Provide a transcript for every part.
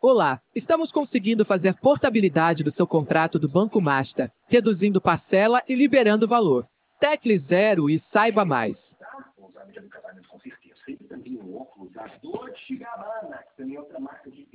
Olá, estamos conseguindo fazer portabilidade do seu contrato do Banco Master, reduzindo parcela e liberando valor. Tecle 0 e saiba mais. O exame de casamento com certeza. Tem também um óculos da Dolce Gabbana, que também é outra marca de...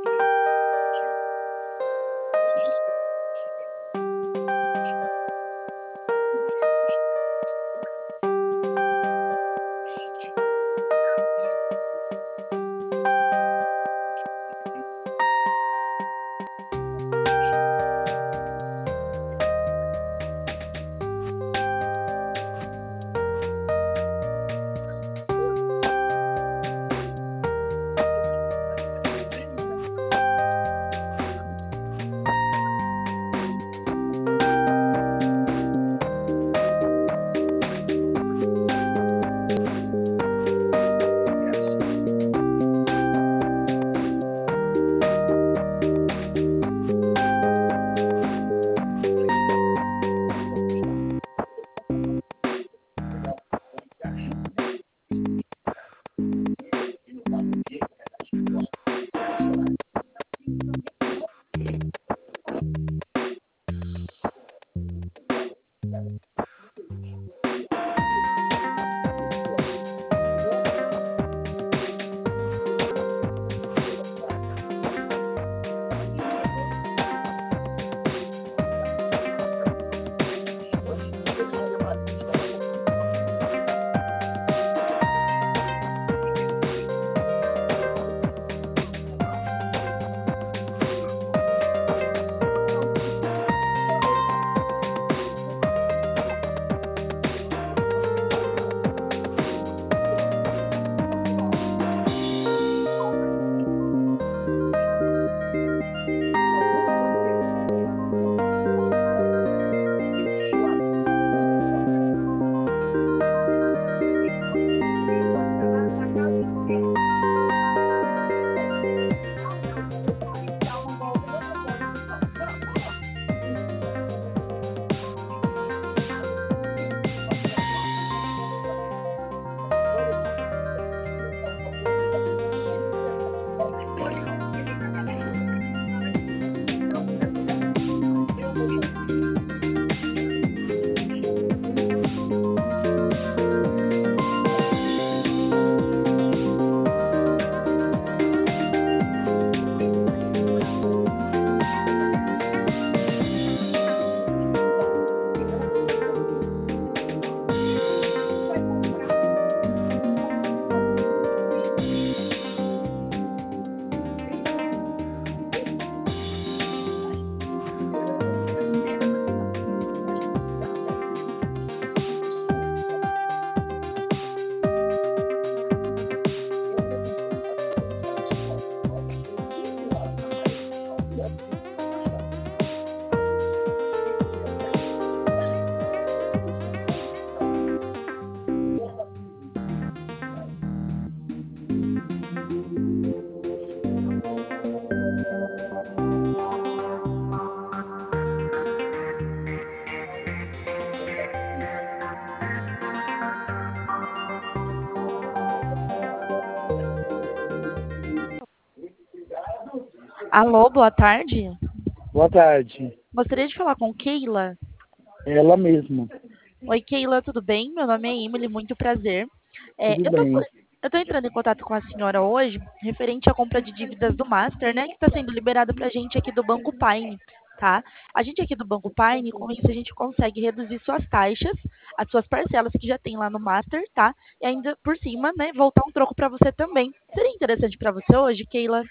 Alô, boa tarde. Boa tarde. Gostaria de falar com Keila. Ela mesma. Oi, Keila, tudo bem? Meu nome é Emily, muito prazer. Tudo Eu tô, bem. eu tô entrando em contato com a senhora hoje, referente à compra de dívidas do Master, né, que está sendo liberado pra gente aqui do Banco Pine, tá? A gente aqui do Banco Pine, com isso a gente consegue reduzir suas taxas, as suas parcelas que já tem lá no Master, tá? E ainda por cima, né, voltar um troco para você também. Seria interessante para você hoje, Keila?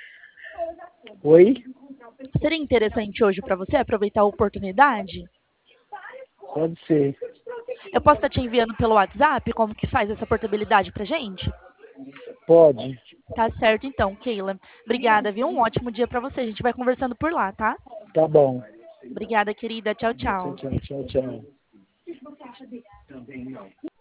Oi? Seria interessante hoje para você aproveitar a oportunidade? Pode ser. Eu posso estar te enviando pelo WhatsApp como que faz essa portabilidade pra gente? Pode. Tá certo então, Keila. Obrigada, viu? Um ótimo dia pra você. A gente vai conversando por lá, tá? Tá bom. Obrigada, querida. Tchau, Tchau, tchau. tchau, tchau, tchau. Também não.